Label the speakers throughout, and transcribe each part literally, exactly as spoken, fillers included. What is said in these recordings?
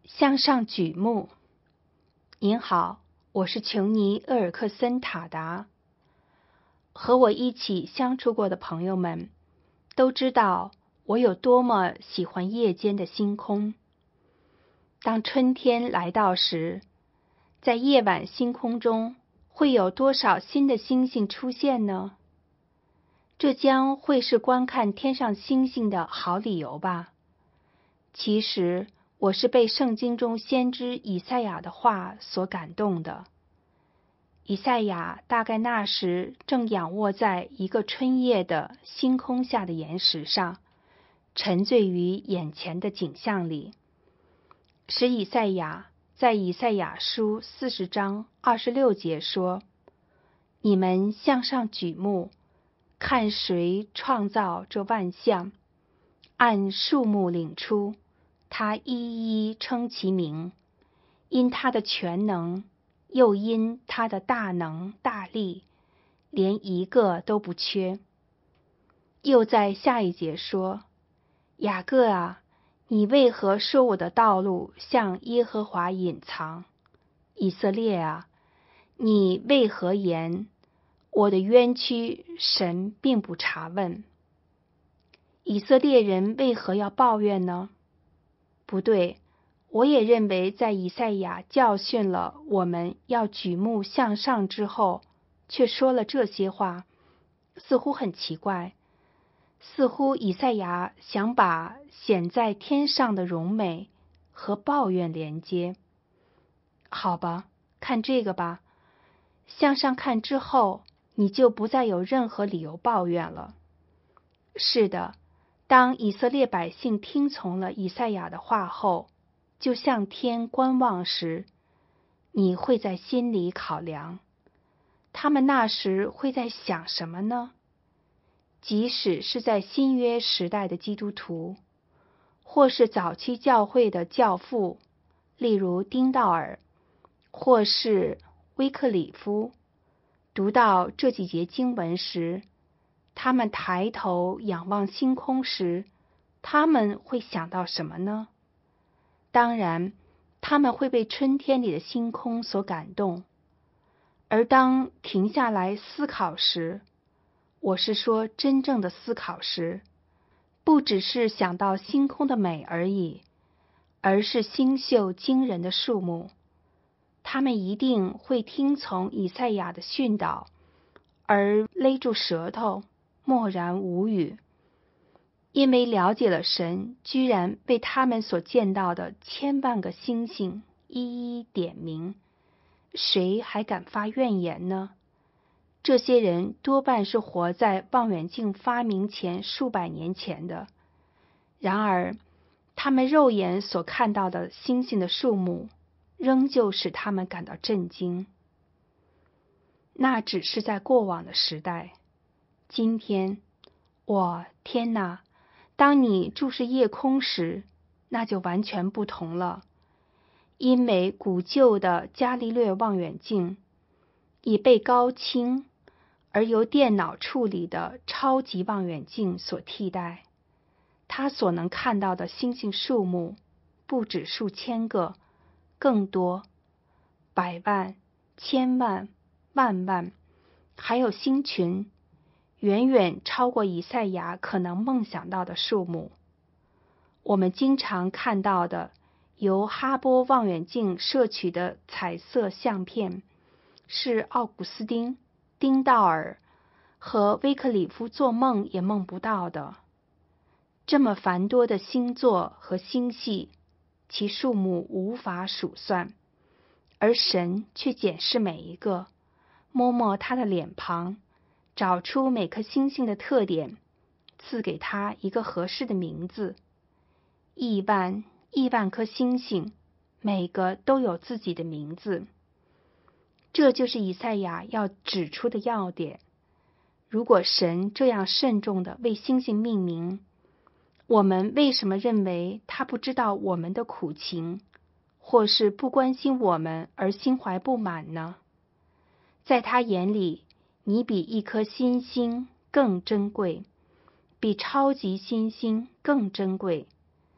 Speaker 1: 向上举目。您好，我是琼尼·厄尔克森塔达。和我一起相处过的朋友们都知道我有多么喜欢夜间的星空。当春天来到时，在夜晚星空中会有多少新的星星出现呢？这将会是观看天上星星的好理由吧。其实我是被圣经中先知以赛亚的话所感动的。以赛亚大概那时正仰卧在一个春夜的星空下的岩石上，沉醉于眼前的景象里，使以赛亚在以赛亚书四十章二十六节说：你们向上举目，看谁创造这万象，按数目领出，他一一称其名，因他的全能，又因他的大能大力，连一个都不缺。又在下一节说：雅各啊，你为何说我的道路向耶和华隐藏？以色列啊，你为何言我的冤屈神并不查问？以色列人为何要抱怨呢？不对，我也认为在以赛亚教训了我们要举目向上之后，却说了这些话，似乎很奇怪。似乎以赛亚想把显在天上的荣美和抱怨连接。好吧，看这个吧，向上看之后，你就不再有任何理由抱怨了。是的，当以色列百姓听从了以赛亚的话后，就向天观望时，你会在心里考量，他们那时会在想什么呢？即使是在新约时代的基督徒，或是早期教会的教父，例如丁道尔，或是威克里夫，读到这几节经文时，他们抬头仰望星空时，他们会想到什么呢？当然，他们会被春天里的星空所感动。而当停下来思考时，我是说真正的思考时，不只是想到星空的美而已，而是星宿惊人的数目。他们一定会听从以赛亚的训导，而勒住舌头，默然无语，因为了解了神居然为他们所见到的千万个星星一一点名，谁还敢发怨言呢？这些人多半是活在望远镜发明前数百年前的，然而他们肉眼所看到的星星的数目仍旧使他们感到震惊。那只是在过往的时代。今天，我天哪，当你注视夜空时，那就完全不同了，因为古旧的伽利略望远镜已被高清而由电脑处理的超级望远镜所替代。它所能看到的星星数目不止数千个，更多，百万、千万、万万，还有星群，远远超过以赛亚可能梦想到的数目。我们经常看到的由哈勃望远镜摄取的彩色相片，是奥古斯丁、丁道尔和威克里夫做梦也梦不到的。这么繁多的星座和星系，其数目无法数算，而神却检视每一个，摸摸他的脸庞，找出每颗星星的特点，赐给他一个合适的名字。亿万亿万颗星星，每个都有自己的名字。这就是以赛亚要指出的要点。如果神这样慎重地为星星命名，我们为什么认为他不知道我们的苦情，或是不关心我们而心怀不满呢？在他眼里，你比一颗新星更珍贵，比超级新星更珍贵。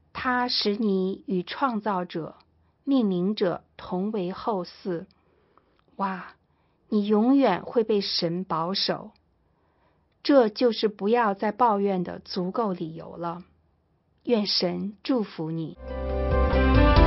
Speaker 1: 它使你与创造者、命名者同为后嗣。哇，你永远会被神保守。这就是不要再抱怨的足够理由了。愿神祝福你。